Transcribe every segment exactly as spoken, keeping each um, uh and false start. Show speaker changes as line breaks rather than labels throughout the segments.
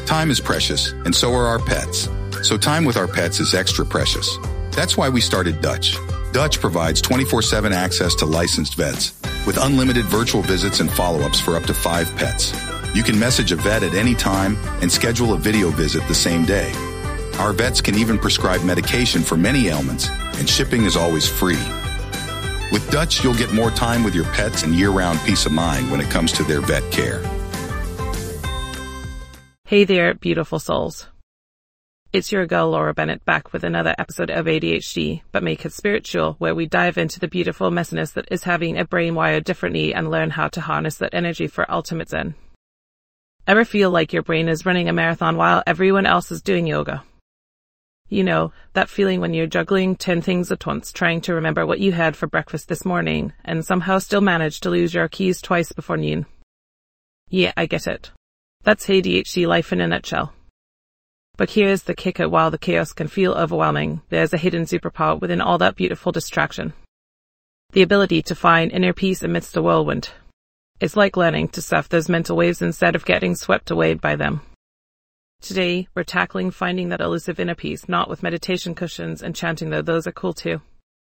Time is precious, and so are our pets. So time with our pets is extra precious. That's why we started Dutch. Dutch provides twenty-four seven access to licensed vets, with unlimited virtual visits and follow-ups for up to five pets. You can message a vet at any time and schedule a video visit the same day. Our vets can even prescribe medication for many ailments, and shipping is always free. With Dutch, you'll get more time with your pets and year-round peace of mind when it comes to their vet care.
Hey there, beautiful souls. It's your girl Laura Bennett back with another episode of A D H D, but make it spiritual, where we dive into the beautiful messiness that is having a brain wired differently and learn how to harness that energy for ultimate zen. Ever feel like your brain is running a marathon while everyone else is doing yoga? You know, that feeling when you're juggling ten things at once, trying to remember what you had for breakfast this morning, and somehow still manage to lose your keys twice before noon. Yeah, I get it. That's A D H D life in a nutshell. But here's the kicker: while the chaos can feel overwhelming, there's a hidden superpower within all that beautiful distraction. The ability to find inner peace amidst the whirlwind. It's like learning to surf those mental waves instead of getting swept away by them. Today, we're tackling finding that elusive inner peace, not with meditation cushions and chanting, though those are cool too,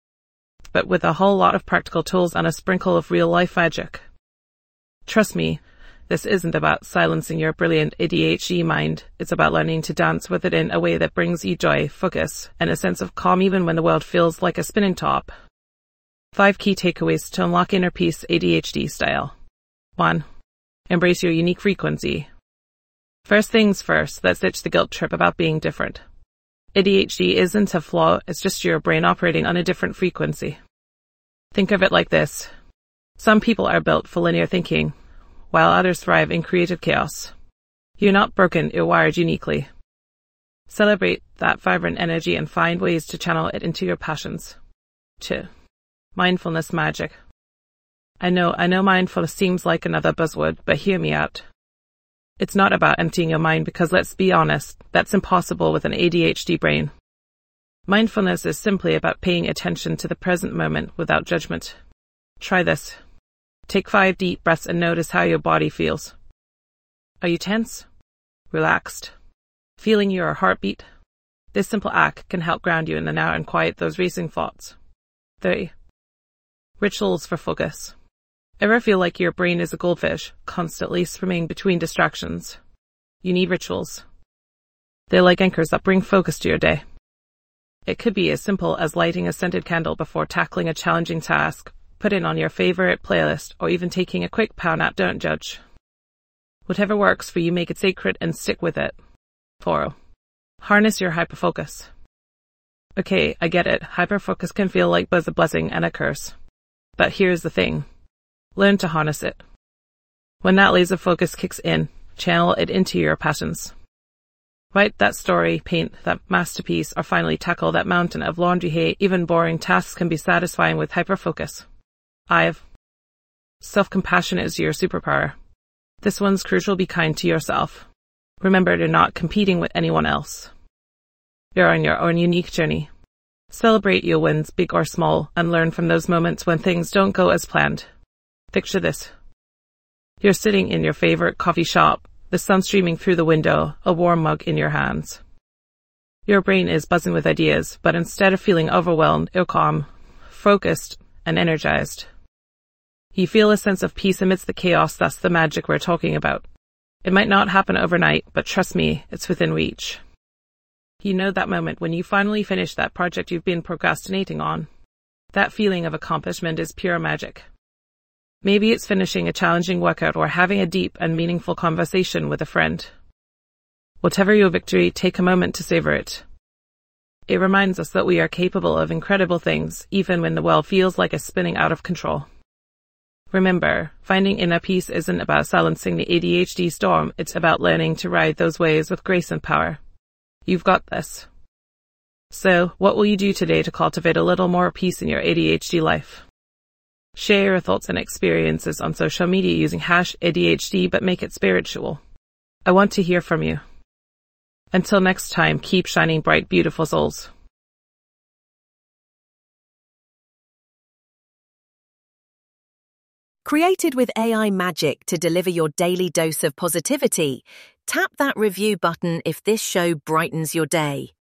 but with a whole lot of practical tools and a sprinkle of real-life magic. Trust me, this isn't about silencing your brilliant A D H D mind. It's about learning to dance with it in a way that brings you joy, focus, and a sense of calm even when the world feels like a spinning top. Five key takeaways to unlock inner peace A D H D style. One. Embrace your unique frequency. First things first, let's ditch the guilt trip about being different. A D H D isn't a flaw, it's just your brain operating on a different frequency. Think of it like this. Some people are built for linear thinking, while others thrive in creative chaos. You're not broken, you're wired uniquely. Celebrate that vibrant energy and find ways to channel it into your passions. Two. Mindfulness magic. I know, I know mindfulness seems like another buzzword, but hear me out. It's not about emptying your mind because, let's be honest, that's impossible with an A D H D brain. Mindfulness is simply about paying attention to the present moment without judgment. Try this. Take five deep breaths and notice how your body feels. Are you tense? Relaxed? Feeling your heartbeat? This simple act can help ground you in the now and quiet those racing thoughts. Three. Rituals for focus. Ever feel like your brain is a goldfish, constantly swimming between distractions? You need rituals. They're like anchors that bring focus to your day. It could be as simple as lighting a scented candle before tackling a challenging task, putting on your favorite playlist, or even taking a quick power nap. Don't judge. Whatever works for you, make it sacred and stick with it. Four. Harness your hyperfocus. Okay, I get it. Hyperfocus can feel like both a blessing and a curse. But here's the thing. Learn to harness it. When that laser focus kicks in, channel it into your passions. Write that story, paint that masterpiece, or finally tackle that mountain of laundry. Hey, even boring tasks can be satisfying with hyperfocus. Five. Self-compassion is your superpower. This one's crucial. Be kind to yourself. Remember, you're not competing with anyone else. You're on your own unique journey. Celebrate your wins, big or small, and learn from those moments when things don't go as planned. Picture this. You're sitting in your favorite coffee shop, the sun streaming through the window, a warm mug in your hands. Your brain is buzzing with ideas, but instead of feeling overwhelmed, you're calm, focused, and energized. You feel a sense of peace amidst the chaos. That's the magic we're talking about. It might not happen overnight, but trust me, it's within reach. You know that moment when you finally finish that project you've been procrastinating on. That feeling of accomplishment is pure magic. Maybe it's finishing a challenging workout or having a deep and meaningful conversation with a friend. Whatever your victory, take a moment to savor it. It reminds us that we are capable of incredible things, even when the world feels like it's spinning out of control. Remember, finding inner peace isn't about silencing the A D H D storm, it's about learning to ride those waves with grace and power. You've got this. So, what will you do today to cultivate a little more peace in your A D H D life? Share your thoughts and experiences on social media using hash A D H D, but make it spiritual. I want to hear from you. Until next time, keep shining bright, beautiful souls.
Created with A I magic to deliver your daily dose of positivity, Tap that review button if this show brightens your day.